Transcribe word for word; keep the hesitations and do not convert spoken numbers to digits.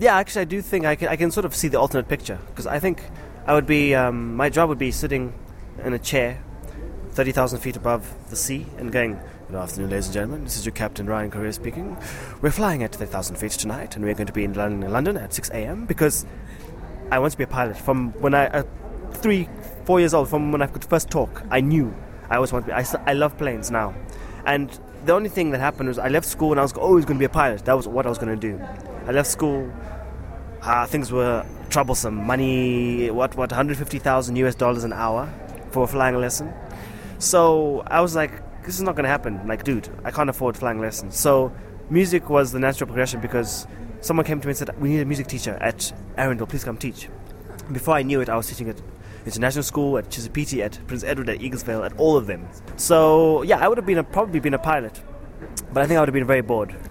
Yeah, actually, I do think I can, I can sort of see the alternate picture. Because I think I would be, um, my job would be sitting in a chair thirty thousand feet above the sea and going, "Good afternoon, ladies and gentlemen. This is your Captain Ryan Correa speaking. We're flying at thirty thousand feet tonight, and we're going to be in London, London at six a.m. Because I want to be a pilot. From when I, uh, three, four years old, from when I could first talk, I knew I always want to be. I, I love planes now. And the only thing that happened was I left school and I was always going to be a pilot. That was what I was going to do. I left school. Uh, things were troublesome. Money, what, what, one hundred fifty thousand U S dollars an hour for a flying lesson. So I was like, this is not going to happen. Like, dude, I can't afford flying lessons. So music was the natural progression because someone came to me and said, we need a music teacher at Arundel. Please come teach. Before I knew it, I was teaching at International School, at Chisipiti, at Prince Edward, at Eaglesville, at all of them. So, yeah, I would have been a, probably been a pilot. But I think I would have been very bored.